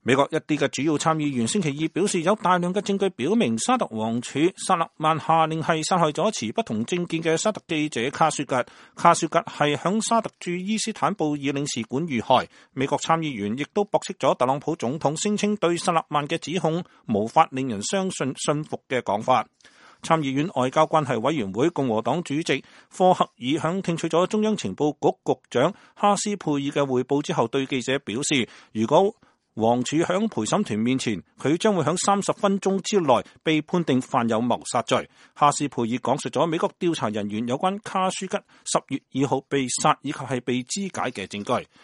美國一啲嘅主要參議員星期二表示，有大量嘅證據表明沙特王儲薩勒曼下令係殺害咗持不同政見嘅沙特記者卡舒吉。卡舒吉係響沙特駐伊斯坦布爾領事館遇害。美國參議員亦都駁斥咗特朗普總統聲稱對薩勒曼嘅指控無法令人相信信服嘅講法。參議院外交關係委員會共和黨主席科克爾響聽取咗中央情報局局長哈斯佩爾嘅匯報之後，對記者表示，如果王儲響陪審團面前，佢將會響30分鐘之內被判定犯有謀殺罪。哈斯佩爾講述咗美國調查人員有關卡舒吉10月2號被殺以及係被肢解嘅證據。